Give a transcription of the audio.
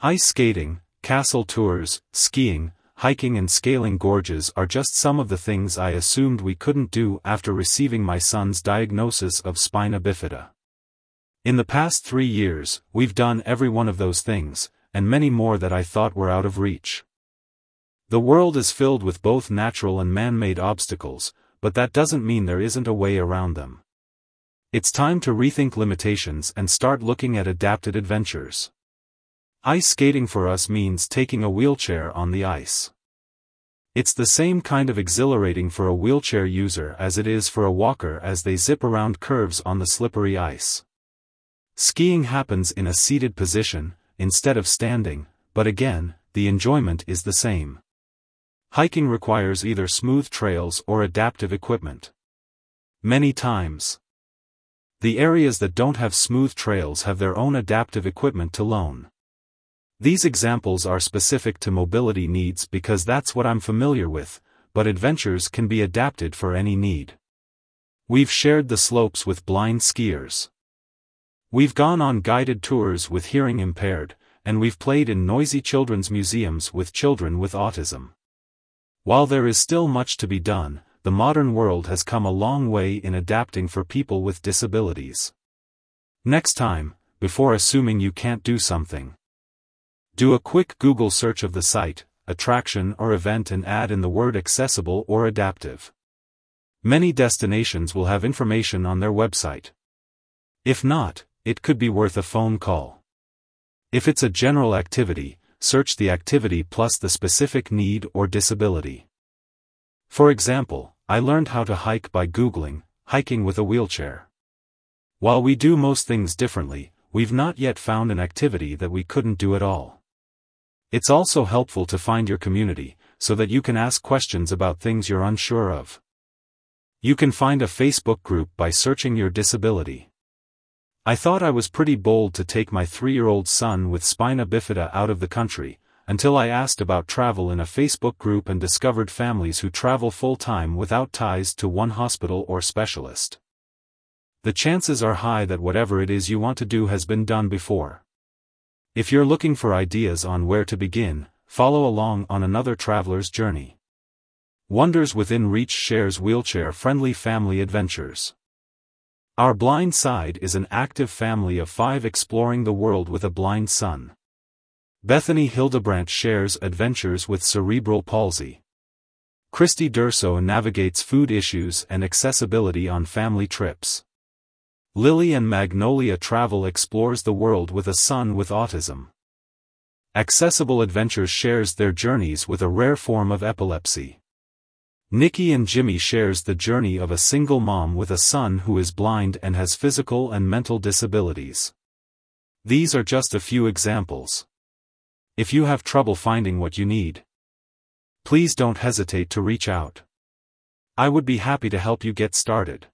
Ice skating, castle tours, skiing, hiking and scaling gorges are just some of the things I assumed we couldn't do after receiving my son's diagnosis of spina bifida. In the past 3 years, we've done every one of those things, and many more that I thought were out of reach. The world is filled with both natural and man-made obstacles, but that doesn't mean there isn't a way around them. It's time to rethink limitations and start looking at adapted adventures. Ice skating for us means taking a wheelchair on the ice. It's the same kind of exhilarating for a wheelchair user as it is for a walker as they zip around curves on the slippery ice. Skiing happens in a seated position, instead of standing, but again, the enjoyment is the same. Hiking requires either smooth trails or adaptive equipment. Many times, the areas that don't have smooth trails have their own adaptive equipment to loan. These examples are specific to mobility needs because that's what I'm familiar with, but adventures can be adapted for any need. We've shared the slopes with blind skiers. We've gone on guided tours with hearing impaired, and we've played in noisy children's museums with children with autism. While there is still much to be done, the modern world has come a long way in adapting for people with disabilities. Next time, before assuming you can't do something, do a quick Google search of the site, attraction or event and add in the word accessible or adaptive. Many destinations will have information on their website. If not, it could be worth a phone call. If it's a general activity, search the activity plus the specific need or disability. For example, I learned how to hike by Googling, hiking with a wheelchair. While we do most things differently, we've not yet found an activity that we couldn't do at all. It's also helpful to find your community, so that you can ask questions about things you're unsure of. You can find a Facebook group by searching your disability. I thought I was pretty bold to take my 3-year-old son with spina bifida out of the country, until I asked about travel in a Facebook group and discovered families who travel full-time without ties to one hospital or specialist. The chances are high that whatever it is you want to do has been done before. If you're looking for ideas on where to begin, follow along on another traveler's journey. Wonders Within Reach shares wheelchair-friendly family adventures. Our Blind Side is an active family of 5 exploring the world with a blind son. Bethany Hildebrandt shares adventures with cerebral palsy. Christy Durso navigates food issues and accessibility on family trips. Lily and Magnolia Travel explores the world with a son with autism. Accessible Adventures shares their journeys with a rare form of epilepsy. Nikki and Jimmy shares the journey of a single mom with a son who is blind and has physical and mental disabilities. These are just a few examples. If you have trouble finding what you need, please don't hesitate to reach out. I would be happy to help you get started.